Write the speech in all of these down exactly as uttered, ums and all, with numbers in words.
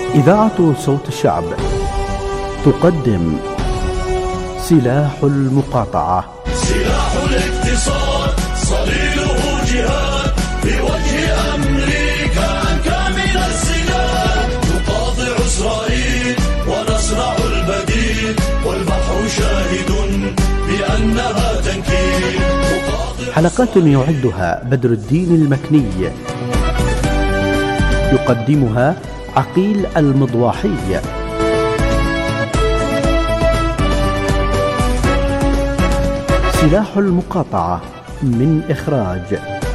إذاعة صوت الشعب تقدم سلاح المقاطعة. سلاح الاقتصاد صليله جهاد في وجه أمريكا أنكى من السلاح، نقاطع إسرائيل ونصنع البديل والبحر شاهد بأنها تنكيل. حلقات يعدها بدر الدين المكني، يقدمها عقيل المضواحي. سلاح المقاطعة من إخراج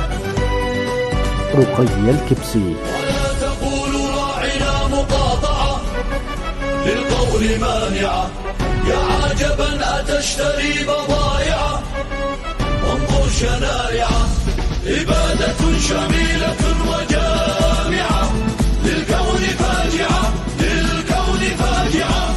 رقي الكبسي. ولا تقولوا راعنا مقاطعة للقول مانعة، يا عجبا أتشتري بضائع وانظر شنائعة، إبادة شميلة وجامعة للكون فاجعة، للكون فاجعة.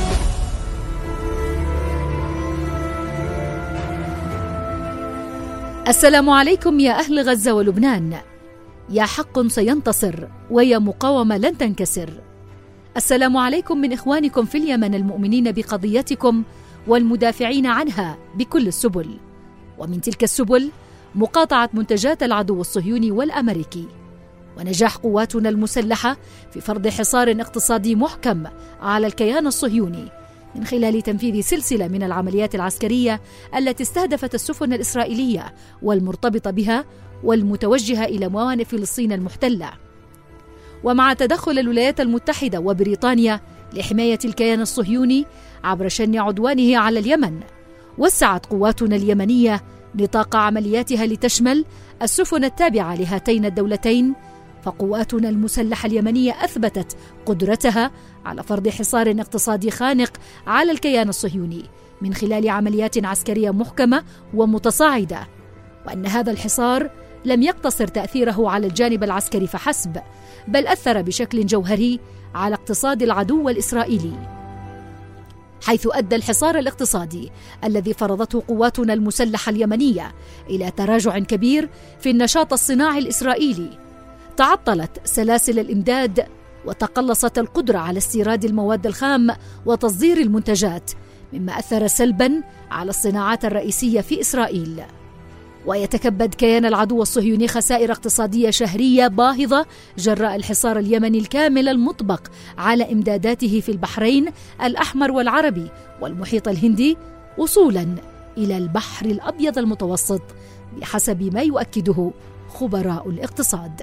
السلام عليكم يا أهل غزة ولبنان، يا حق سينتصر ويا مقاومة لن تنكسر. السلام عليكم من إخوانكم في اليمن المؤمنين بقضيتكم والمدافعين عنها بكل السبل، ومن تلك السبل مقاطعة منتجات العدو الصهيوني والأمريكي، ونجاح قواتنا المسلحة في فرض حصار اقتصادي محكم على الكيان الصهيوني من خلال تنفيذ سلسلة من العمليات العسكرية التي استهدفت السفن الإسرائيلية والمرتبطة بها والمتوجهة إلى موانئ فلسطين المحتلة. ومع تدخل الولايات المتحدة وبريطانيا لحماية الكيان الصهيوني عبر شن عدوانه على اليمن، وسعت قواتنا اليمنية نطاق عملياتها لتشمل السفن التابعة لهاتين الدولتين، فقواتنا المسلحة اليمنية أثبتت قدرتها على فرض حصار اقتصادي خانق على الكيان الصهيوني من خلال عمليات عسكرية محكمة ومتصاعدة، وأن هذا الحصار لم يقتصر تأثيره على الجانب العسكري فحسب، بل أثر بشكل جوهري على اقتصاد العدو الإسرائيلي، حيث أدى الحصار الاقتصادي الذي فرضته قواتنا المسلحة اليمنية إلى تراجع كبير في النشاط الصناعي الإسرائيلي. تعطلت سلاسل الإمداد وتقلصت القدرة على استيراد المواد الخام وتصدير المنتجات، مما أثر سلباً على الصناعات الرئيسية في إسرائيل. ويتكبد كيان العدو الصهيوني خسائر اقتصادية شهرية باهظة جراء الحصار اليمني الكامل المطبق على إمداداته في البحرين الأحمر والعربي والمحيط الهندي، وصولاً إلى البحر الأبيض المتوسط بحسب ما يؤكده خبراء الاقتصاد.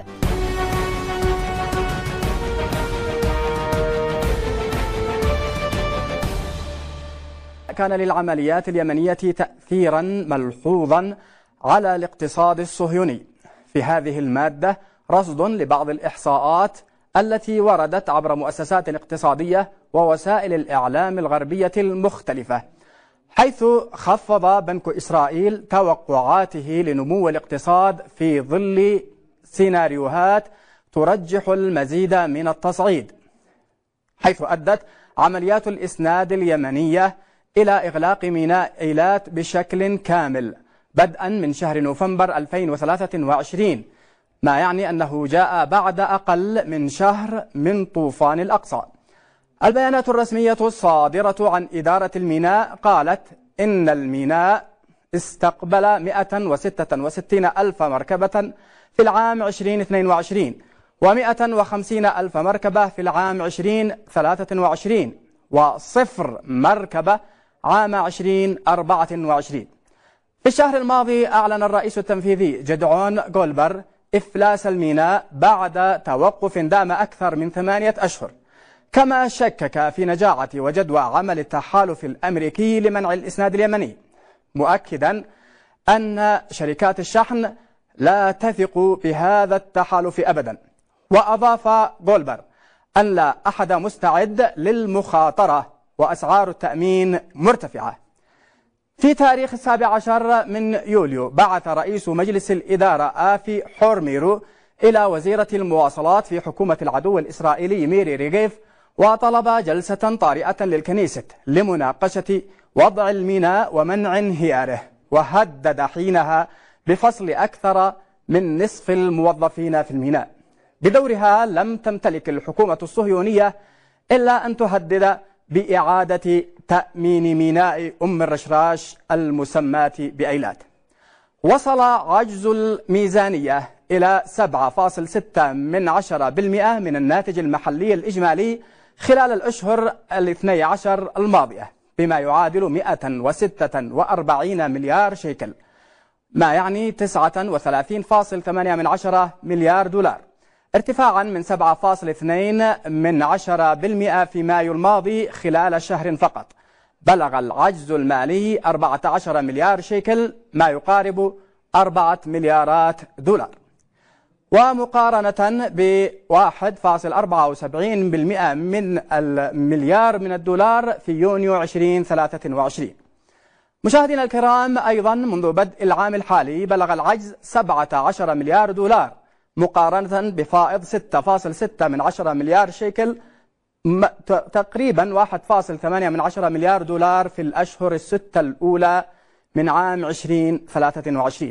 كان للعمليات اليمنية تأثيرا ملحوظا على الاقتصاد الصهيوني. في هذه المادة رصد لبعض الإحصاءات التي وردت عبر مؤسسات اقتصادية ووسائل الإعلام الغربية المختلفة، حيث خفض بنك إسرائيل توقعاته لنمو الاقتصاد في ظل سيناريوهات ترجح المزيد من التصعيد، حيث أدت عمليات الإسناد اليمنية إلى إغلاق ميناء إيلات بشكل كامل بدءا من شهر نوفمبر ألفين وثلاثة وعشرين، ما يعني أنه جاء بعد أقل من شهر من طوفان الأقصى. البيانات الرسمية الصادرة عن إدارة الميناء قالت إن الميناء استقبل مئة وستة وستين ألف مركبة في العام ألفين واثنين وعشرين ومئة وخمسين ألف مركبة في العام ألفين وثلاثة وعشرين وصفر مركبة عام ألفين وأربعة وعشرين. في الشهر الماضي أعلن الرئيس التنفيذي جدعون غولبر إفلاس الميناء بعد توقف دام أكثر من ثمانية أشهر، كما شكك في نجاعة وجدوى عمل التحالف الأمريكي لمنع الإسناد اليمني، مؤكدا أن شركات الشحن لا تثق بهذا التحالف أبدا. وأضاف غولبر أن لا أحد مستعد للمخاطرة وأسعار التأمين مرتفعة. في تاريخ السابع عشر من يوليو بعث رئيس مجلس الإدارة آفي حورميرو إلى وزيرة المواصلات في حكومة العدو الإسرائيلي ميري ريغيف وطلب جلسة طارئة للكنيست لمناقشة وضع الميناء ومنع انهياره، وهدد حينها بفصل أكثر من نصف الموظفين في الميناء. بدورها لم تمتلك الحكومة الصهيونية إلا أن تهدد بإعادة تأمين ميناء أم الرشراش المسماة بأيلات. وصل عجز الميزانية إلى سبعة فاصلة ستة من عشرة بالمئة من الناتج المحلي الإجمالي خلال الأشهر الاثني عشر الماضية، بما يعادل مئة وستة وأربعين مليار شيكل، ما يعني تسعة وثلاثين فاصلة ثمانية من عشرة مليار دولار، ارتفاعا من سبعة فاصلة اثنين من عشرة بالمئة في مايو الماضي خلال شهر فقط. بلغ العجز المالي أربعة عشر مليار شيكل، ما يقارب أربعة مليارات دولار، ومقارنة ب واحد فاصلة أربعة وسبعين بالمئة من المليار من الدولار في يونيو ألفين وثلاثة وعشرين. مشاهدينا الكرام، أيضا منذ بدء العام الحالي بلغ العجز سبعة عشر مليار دولار، مقارنة بفائض ستة فاصلة ستة من عشرة مليار شيكل، تقريبا واحد فاصلة ثمانية من عشرة مليار دولار في الأشهر الستة الأولى من عام ألفين وثلاثة وعشرين.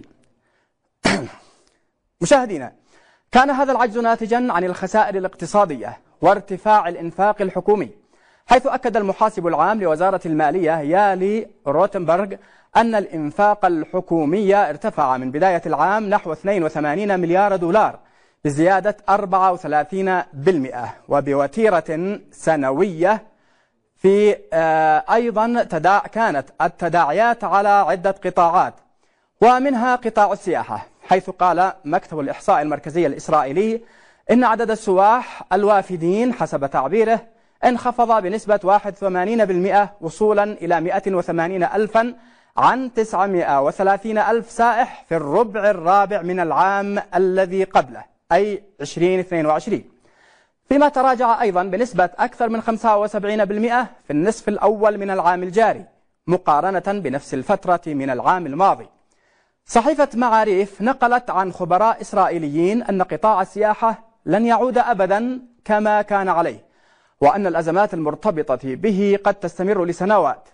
مشاهدينا، كان هذا العجز ناتجا عن الخسائر الاقتصادية وارتفاع الإنفاق الحكومي، حيث أكد المحاسب العام لوزارة المالية يالي روتنبرغ أن الإنفاق الحكومي ارتفع من بداية العام نحو اثنين وثمانين مليار دولار بزيادة أربعة وثلاثين بالمئة، وبوتيرة سنوية. في أيضا تداع كانت التداعيات على عدة قطاعات، ومنها قطاع السياحة، حيث قال مكتب الإحصاء المركزي الإسرائيلي إن عدد السواح الوافدين حسب تعبيره انخفض بنسبة واحد وثمانين بالمئة وصولا إلى مئة وثمانين ألفا عن تسعمئة وثلاثين ألف سائح في الربع الرابع من العام الذي قبله، أي ألفين واثنين وعشرين، فيما تراجع أيضا بنسبة أكثر من خمسة وسبعين بالمئة في النصف الأول من العام الجاري مقارنة بنفس الفترة من العام الماضي. صحيفة معاريف نقلت عن خبراء إسرائيليين أن قطاع السياحة لن يعود أبدا كما كان عليه، وأن الأزمات المرتبطة به قد تستمر لسنوات.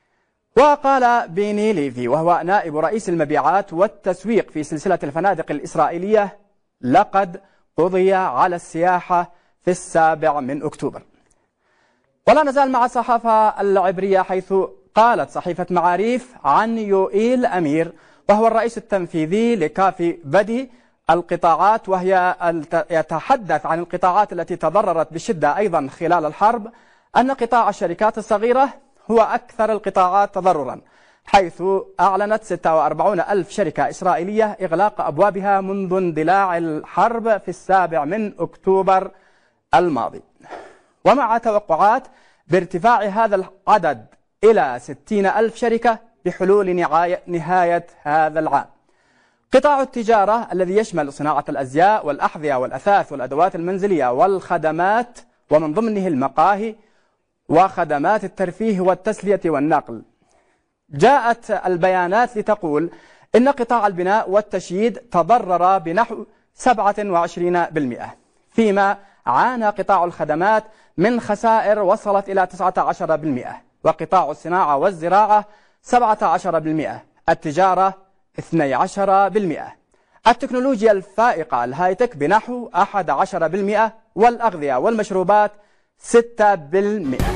وقال بيني ليفي، وهو نائب رئيس المبيعات والتسويق في سلسلة الفنادق الإسرائيلية، لقد قضي على السياحة في السابع من أكتوبر. ولا نزال مع الصحافة العبرية، حيث قالت صحيفة معاريف عن يوئيل أمير، وهو الرئيس التنفيذي لكافي بدي القطاعات، وهي يتحدث عن القطاعات التي تضررت بشدة أيضا خلال الحرب، أن قطاع الشركات الصغيرة هو أكثر القطاعات تضررا، حيث أعلنت ستة وأربعين ألف شركة إسرائيلية إغلاق أبوابها منذ اندلاع الحرب في السابع من أكتوبر الماضي، ومع توقعات بارتفاع هذا العدد إلى ستين ألف شركة بحلول نهاية هذا العام. قطاع التجارة الذي يشمل صناعة الأزياء والأحذية والأثاث والأدوات المنزلية والخدمات، ومن ضمنه المقاهي وخدمات الترفيه والتسلية والنقل. جاءت البيانات لتقول إن قطاع البناء والتشييد تضرر بنحو سبعة وعشرين بالمئة، فيما عانى قطاع الخدمات من خسائر وصلت إلى تسعة عشر بالمئة، وقطاع الصناعة والزراعة سبعة عشر بالمئة، التجارة اثني عشر بالمئة، التكنولوجيا الفائقة الهايتك بنحو أحد عشر بالمئة، والأغذية والمشروبات ستة بالمئة.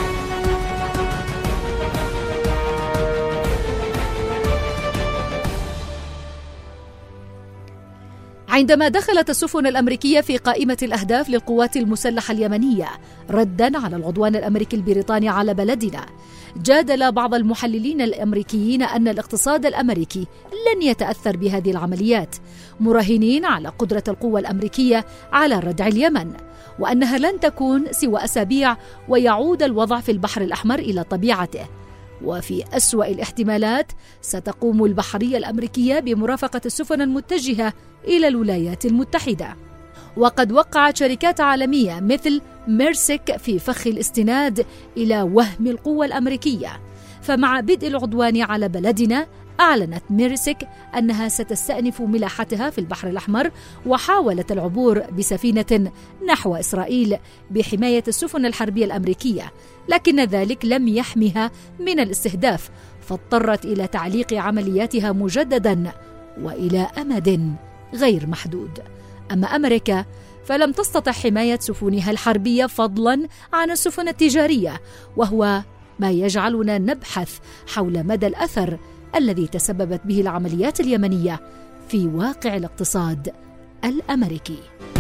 عندما دخلت السفن الأمريكية في قائمة الأهداف للقوات المسلحة اليمنية رداً على العدوان الأمريكي البريطاني على بلدنا، جادل بعض المحللين الأمريكيين أن الاقتصاد الأمريكي لن يتأثر بهذه العمليات، مراهنين على قدرة القوة الأمريكية على ردع اليمن، وأنها لن تكون سوى أسابيع ويعود الوضع في البحر الأحمر إلى طبيعته. وفي أسوأ الاحتمالات ستقوم البحرية الأمريكية بمرافقة السفن المتجهة إلى الولايات المتحدة. وقد وقعت شركات عالمية مثل ميرسك في فخ الاستناد إلى وهم القوة الأمريكية. فمع بدء العدوان على بلدنا أعلنت ميرسك أنها ستستأنف ملاحتها في البحر الأحمر، وحاولت العبور بسفينة نحو إسرائيل بحماية السفن الحربية الأمريكية، لكن ذلك لم يحمها من الاستهداف، فاضطرت إلى تعليق عملياتها مجددا وإلى أمد غير محدود. أما أمريكا فلم تستطع حماية سفنها الحربية فضلا عن السفن التجارية، وهو ما يجعلنا نبحث حول مدى الأثر الذي تسببت به العمليات اليمنية في واقع الاقتصاد الأمريكي.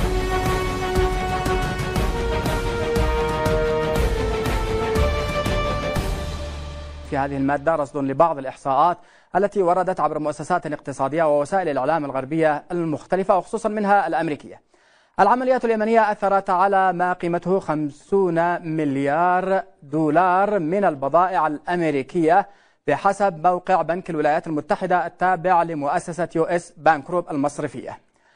في هذه المادة رصد لبعض الإحصاءات التي وردت عبر مؤسسات اقتصادية ووسائل الإعلام الغربية المختلفة وخصوصا منها الأمريكية. العمليات اليمنية أثرت على ما قيمته خمسين مليار دولار من البضائع الأمريكية بحسب موقع بنك الولايات المتحدة التابع لمؤسسة يو إس بانك جروب المصرفية.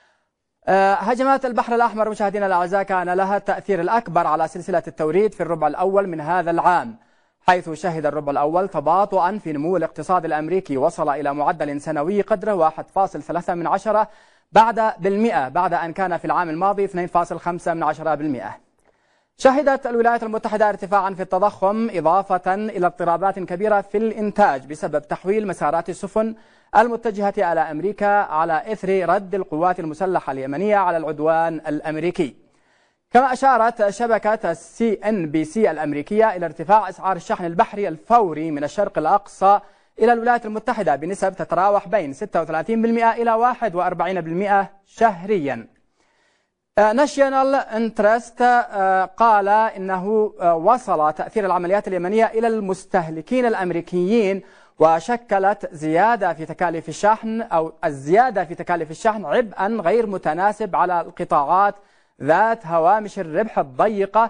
هجمات البحر الأحمر مشاهدينا الأعزاء كان لها التأثير الأكبر على سلسلة التوريد في الربع الأول من هذا العام، حيث شهد الربع الأول تباطؤا في نمو الاقتصاد الأمريكي وصل إلى معدل سنوي قدره واحد فاصلة ثلاثة من عشرة بعد بالمئة بعد أن كان في العام الماضي اثنين فاصلة خمسة من عشرة بالمئة. شهدت الولايات المتحدة ارتفاعا في التضخم إضافة إلى اضطرابات كبيرة في الإنتاج بسبب تحويل مسارات السفن المتجهة إلى أمريكا على إثر رد القوات المسلحة اليمنية على العدوان الأمريكي. كما أشارت شبكة السي إن بي سي الأمريكية إلى ارتفاع أسعار الشحن البحري الفوري من الشرق الأقصى إلى الولايات المتحدة بنسب تتراوح بين ستة وثلاثين بالمئة إلى واحد وأربعين بالمئة شهريا. ناشيونال انترست قال إنه وصل تأثير العمليات اليمنية إلى المستهلكين الأمريكيين وشكلت زيادة في تكاليف الشحن أو الزيادة في تكاليف الشحن عبئا غير متناسب على القطاعات ذات هوامش الربح الضيقة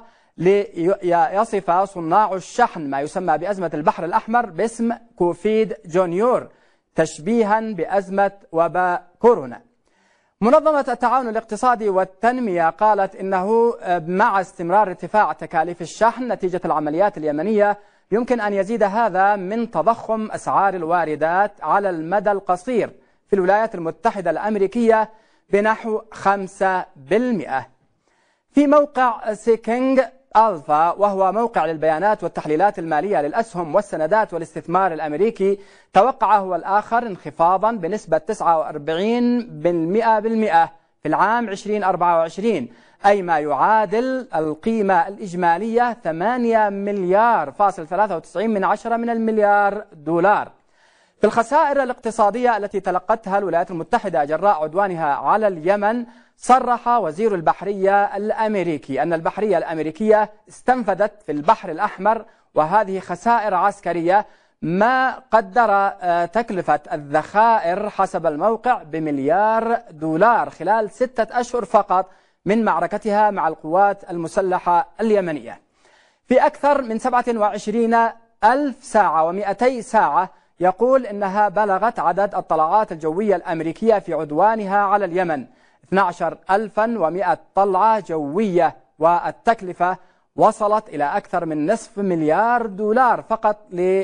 ليصف صناع الشحن ما يسمى بأزمة البحر الأحمر باسم كوفيد جونيور تشبيها بأزمة وباء كورونا. منظمة التعاون الاقتصادي والتنمية قالت إنه مع استمرار ارتفاع تكاليف الشحن نتيجة العمليات اليمنية يمكن أن يزيد هذا من تضخم أسعار الواردات على المدى القصير في الولايات المتحدة الأمريكية بنحو خمسة بالمئة. في موقع سيكينج ألفا وهو موقع للبيانات والتحليلات المالية للأسهم والسندات والاستثمار الأمريكي توقع هو الآخر انخفاضا بنسبة تسعة وأربعين بالمئة بالمئة في العام ألفين وأربعة وعشرين، أي ما يعادل القيمة الإجمالية ثمانية مليار فاصل ثلاثة وتسعين من عشرة من المليار دولار. في الخسائر الاقتصادية التي تلقتها الولايات المتحدة جراء عدوانها على اليمن، صرح وزير البحرية الأمريكي أن البحرية الأمريكية استنفذت في البحر الأحمر وهذه خسائر عسكرية ما قدر تكلفة الذخائر حسب الموقع بمليار دولار خلال ستة أشهر فقط من معركتها مع القوات المسلحة اليمنية. في أكثر من سبعة وعشرين ألف ساعة ومئتي ساعة يقول إنها بلغت عدد الطلعات الجوية الأمريكية في عدوانها على اليمن اثني عشر ألفا ومئة طلعة جوية، والتكلفة وصلت إلى أكثر من نصف مليار دولار فقط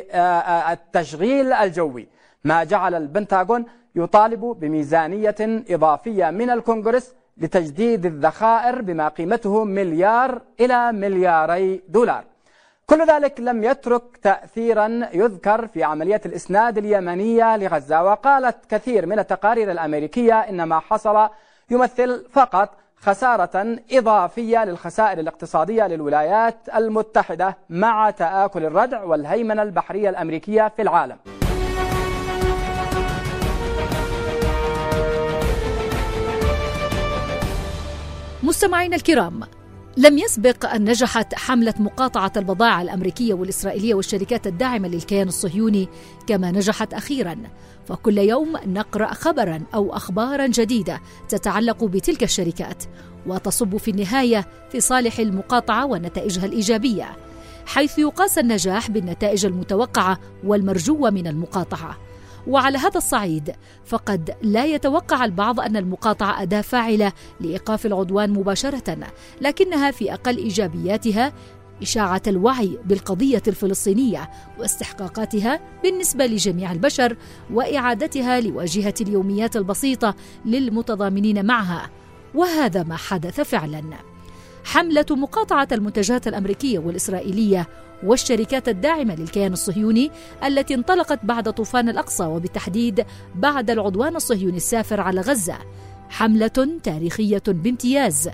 للتشغيل الجوي، ما جعل البنتاغون يطالب بميزانية إضافية من الكونغرس لتجديد الذخائر بما قيمته مليار إلى ملياري دولار. كل ذلك لم يترك تأثيرا يذكر في عملية الإسناد اليمنية لغزة، وقالت كثير من التقارير الأمريكية إن ما حصل يمثل فقط خسارة إضافية للخسائر الاقتصادية للولايات المتحدة مع تآكل الردع والهيمنة البحرية الأمريكية في العالم. مستمعينا الكرام، لم يسبق أن نجحت حملة مقاطعة البضائع الأمريكية والإسرائيلية والشركات الداعمة للكيان الصهيوني كما نجحت أخيرا، فكل يوم نقرأ خبرا أو أخبارا جديدة تتعلق بتلك الشركات وتصب في النهاية في صالح المقاطعة ونتائجها الإيجابية، حيث يقاس النجاح بالنتائج المتوقعة والمرجوة من المقاطعة. وعلى هذا الصعيد فقد لا يتوقع البعض أن المقاطعة أداة فاعلة لإيقاف العدوان مباشرة، لكنها في أقل إيجابياتها إشاعة الوعي بالقضية الفلسطينية واستحقاقاتها بالنسبة لجميع البشر وإعادتها لواجهة اليوميات البسيطة للمتضامنين معها، وهذا ما حدث فعلا. حملة مقاطعة المنتجات الأمريكية والإسرائيلية والشركات الداعمة للكيان الصهيوني التي انطلقت بعد طوفان الأقصى وبالتحديد بعد العدوان الصهيوني السافر على غزة، حملة تاريخية بامتياز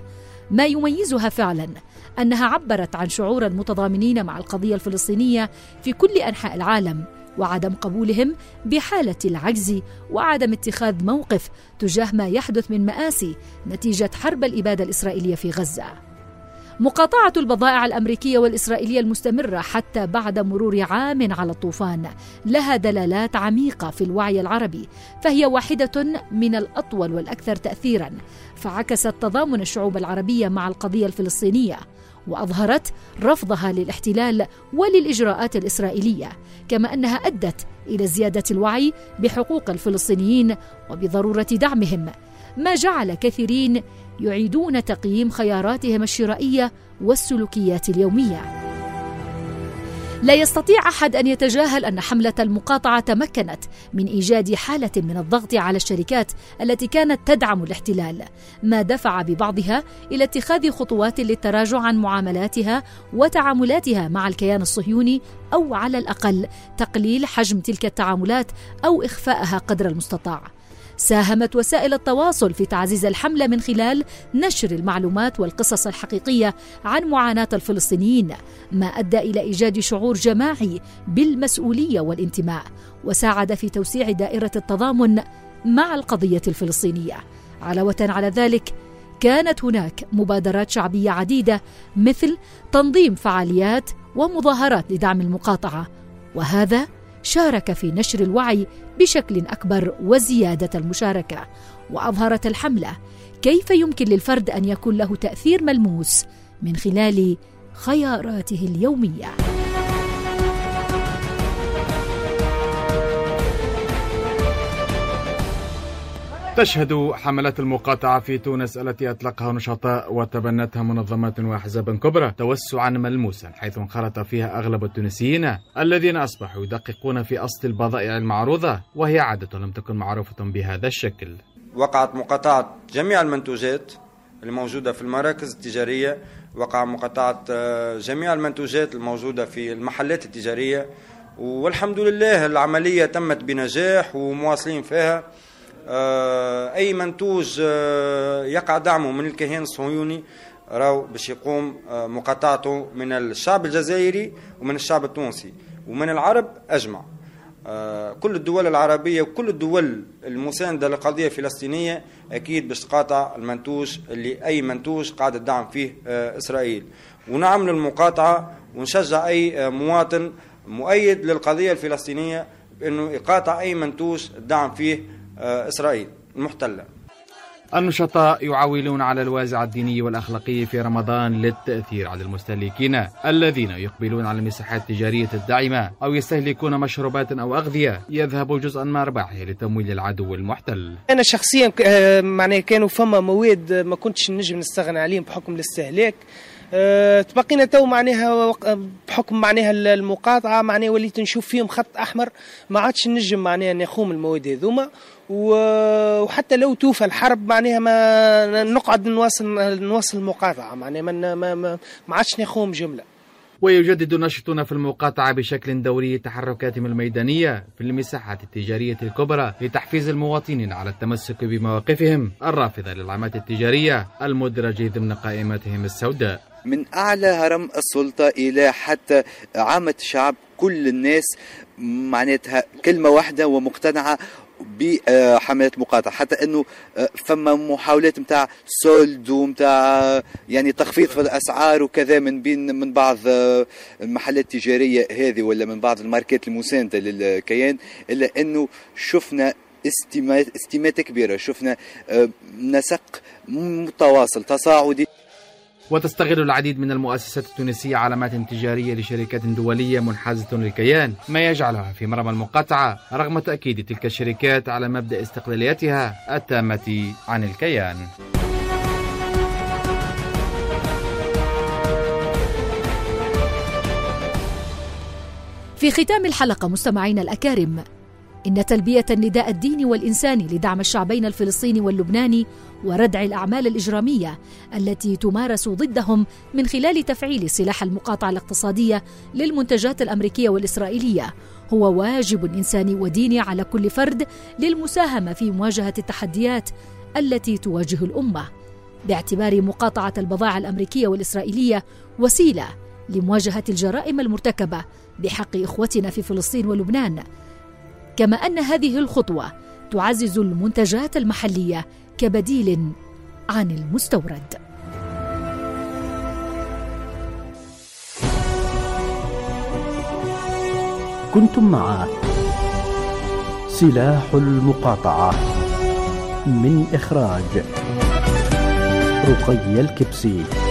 ما يميزها فعلا أنها عبرت عن شعور المتضامنين مع القضية الفلسطينية في كل أنحاء العالم، وعدم قبولهم بحالة العجز وعدم اتخاذ موقف تجاه ما يحدث من مآسي نتيجة حرب الإبادة الإسرائيلية في غزة. مقاطعة البضائع الأمريكية والإسرائيلية المستمرة حتى بعد مرور عام على الطوفان لها دلالات عميقة في الوعي العربي، فهي واحدة من الأطول والأكثر تأثيراً، فعكست تضامن الشعوب العربية مع القضية الفلسطينية، وأظهرت رفضها للاحتلال وللإجراءات الإسرائيلية، كما أنها أدت إلى زيادة الوعي بحقوق الفلسطينيين وبضرورة دعمهم، ما جعل كثيرين يعيدون تقييم خياراتهم الشرائية والسلوكيات اليومية. لا يستطيع أحد أن يتجاهل أن حملة المقاطعة تمكنت من إيجاد حالة من الضغط على الشركات التي كانت تدعم الاحتلال، ما دفع ببعضها إلى اتخاذ خطوات للتراجع عن معاملاتها وتعاملاتها مع الكيان الصهيوني، أو على الأقل تقليل حجم تلك التعاملات أو إخفاءها قدر المستطاع. ساهمت وسائل التواصل في تعزيز الحملة من خلال نشر المعلومات والقصص الحقيقية عن معاناة الفلسطينيين، ما أدى إلى إيجاد شعور جماعي بالمسؤولية والانتماء، وساعد في توسيع دائرة التضامن مع القضية الفلسطينية. علاوة على ذلك، كانت هناك مبادرات شعبية عديدة مثل تنظيم فعاليات ومظاهرات لدعم المقاطعة، وهذا شارك في نشر الوعي بشكل أكبر وزيادة المشاركة. وأظهرت الحملة كيف يمكن للفرد أن يكون له تأثير ملموس من خلال خياراته اليومية. تشهد حملات المقاطعة في تونس التي أطلقها نشطاء وتبنتها منظمات وأحزاب كبرى توسعا ملموسا، حيث انخرط فيها أغلب التونسيين الذين أصبحوا يدققون في أصل البضائع المعروضة، وهي عادة لم تكن معروفة بهذا الشكل. وقعت مقاطعة جميع المنتوجات الموجودة في المراكز التجارية، وقع مقاطعة جميع المنتوجات الموجودة في المحلات التجارية، والحمد لله العملية تمت بنجاح ومواصلين فيها. أي منتوج يقع دعمه من الكيان الصهيوني راو باش يقوم مقاطعته من الشعب الجزائري ومن الشعب التونسي ومن العرب أجمع. كل الدول العربية وكل الدول المساندة للقضية الفلسطينية أكيد باش تقاطع المنتوج اللي أي منتوج قاعد الدعم فيه إسرائيل، ونعمل المقاطعة ونشجع أي مواطن مؤيد للقضية الفلسطينية بأنه يقاطع أي منتوج الدعم فيه إسرائيل المحتلة. النشطاء يعولون على الوازع الديني والأخلاقي في رمضان للتأثير على المستهلكين الذين يقبلون على المساحات التجارية الداعمة أو يستهلكون مشروبات أو أغذية يذهب جزءا من أرباحه لتمويل العدو المحتل. أنا شخصيا معناه كانوا فما مواد ما كنتش نجم نستغنى عليهم بحكم الاستهلاك. أه تبقينا تو معناها بحكم معناها المقاطعة معناها وليت نشوف فيهم خط أحمر، ما عادش نجم معناها نخوم المواد هذوما، وحتى لو توفى الحرب معناها ما نقعد نواصل نواصل المقاطعة معناها ما ما ما عادش نخوم جملة. ويجدد الناشطون في المقاطعة بشكل دوري تحركاتهم الميدانية في المساحات التجارية الكبرى لتحفيز المواطنين على التمسك بمواقفهم الرافضة للعلامات التجارية المدرجة ضمن قائمتهم السوداء. من أعلى هرم السلطة إلى حتى عامة الشعب، كل الناس معناتها كلمة واحدة ومقتنعة بحملات مقاطعة، حتى انه فما محاولات متاع سولد ومتاع يعني تخفيض في الاسعار وكذا من بين من بعض المحلات التجارية هذه ولا من بعض الماركات المساندة للكيان، الا انه شفنا استمات استماتة كبيرة، شفنا نسق متواصل تصاعدي. وتستغل العديد من المؤسسات التونسية علامات تجارية لشركات دولية منحازة للكيان، ما يجعلها في مرمى المقاطعة رغم تأكيد تلك الشركات على مبدأ استقلاليتها التامة عن الكيان. في ختام الحلقة مستمعينا الأكارم، إن تلبية النداء الديني والإنساني لدعم الشعبين الفلسطيني واللبناني وردع الأعمال الإجرامية التي تمارس ضدهم من خلال تفعيل سلاح المقاطعة الاقتصادية للمنتجات الأمريكية والإسرائيلية هو واجب إنساني وديني على كل فرد للمساهمة في مواجهة التحديات التي تواجه الأمة. باعتبار مقاطعة البضائع الأمريكية والإسرائيلية وسيلة لمواجهة الجرائم المرتكبة بحق إخوتنا في فلسطين ولبنان، كما أن هذه الخطوة تعزز المنتجات المحلية كبديل عن المستورد. كنتم مع سلاح المقاطعة، من إخراج رقي الكبسي.